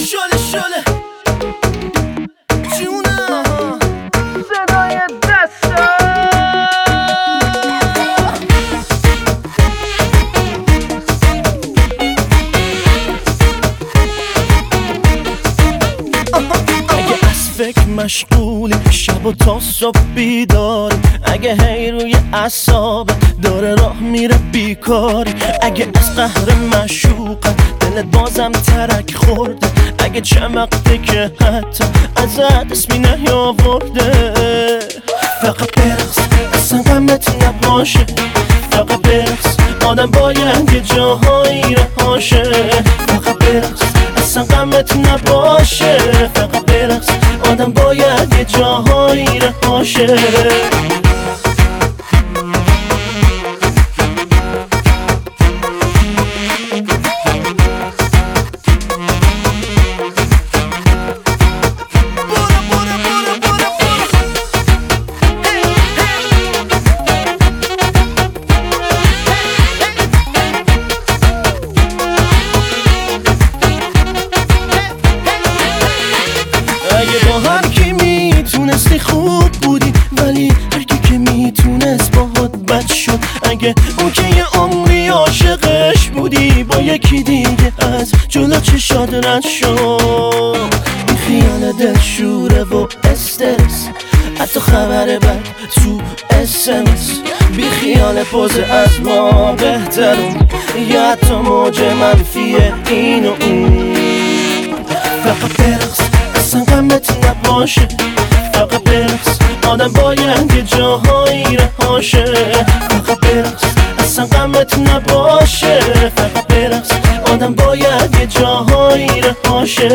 شله شله جونم صدای دستم اگه از فکر مشغولی شب و تا صبح بیداری، اگه هی روی اعصابت داره راه میره بیکاری، اگه از قهر معشوقت دلت بازم ترک خورده، اگه چمقته که حتی ازت اسمی نیاورده، فقط برقص اصلا غمت نباشه، فقط برقص آدم باید یه جاهایی رهاشه، فقط برقص اصلا غمت نباشه، فقط برقص آدم باید یه جاهایی رهاشه. اگه با هر کی میتونستی خوب بودی، ولی هر کی که میتونست باهات بد شد، اگه اون که یه عمری عاشقش بودی با یکی دیگه از جلو چشات رد شد، این خیال دلشوره و استرس، حتی خبر بد تو اسمس، بی خیال پوز از ما بهترون، یا حتی موج منفی این و اون، فقط برقص اصلا غمت نباشه، فقط برقص آدم باید یه جاهایی رهاشه، فقط برقص اصلا غمت نباشه، فقط برقص آدم باید یه جاهایی رهاشه.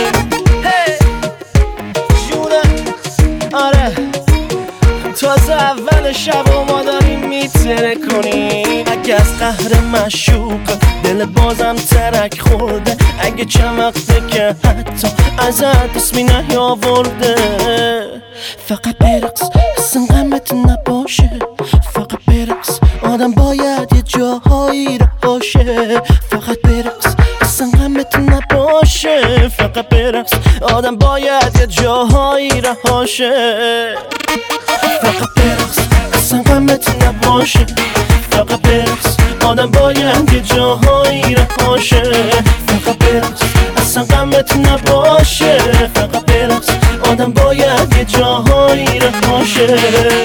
جونم آره تازه اول شب و ما داریم میتره کنیم، اگه از قهر معشوق دل بازم ترک خورده، اگه چمقته که حتی ازت اسمی نیاورده، فقط برقص اصلا غمت نباشه، فقط برقص آدم باید یه جاهایی رهاشه، فقط برقص اصلا غمت نباشه، فقط برقص آدم باید یه جاهایی رهاشه، فقط برقص اصلا غمت نباشه، فقط برقص آدم باید یه جاهایی رهاشه، فقط برقص اصلا غمت نباشه، فقط برقص آدم باید یه جاهایی رهاشه.